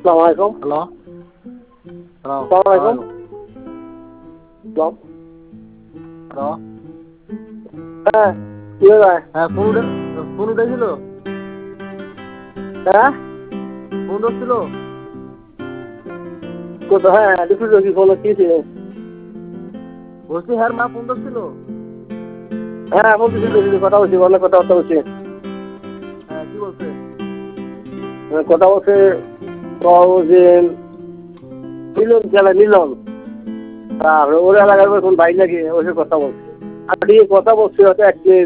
আসসালামাইকুম। হ্যালো আসসালামাইকুম। হ্যালো। হ্যাঁ, কি হয়? হ্যাঁ, ফোন উঠেছিল। হ্যাঁ, ফোন ধরছিল। কোথায়? হ্যাঁ, দুপুরে কি ফোন কি ছিল? বলছি হ্যাঁ মা ফোন ধরছিল। হ্যাঁ, বলছি কথা বলছি, অনেক কথা বলছি। হ্যাঁ, কি বলছে? কথা বলছে যে মিলন আর ওর এলাকার কোন ভাই নাকি ওসে কথা বলছে। আর কথা বলছি হয়তো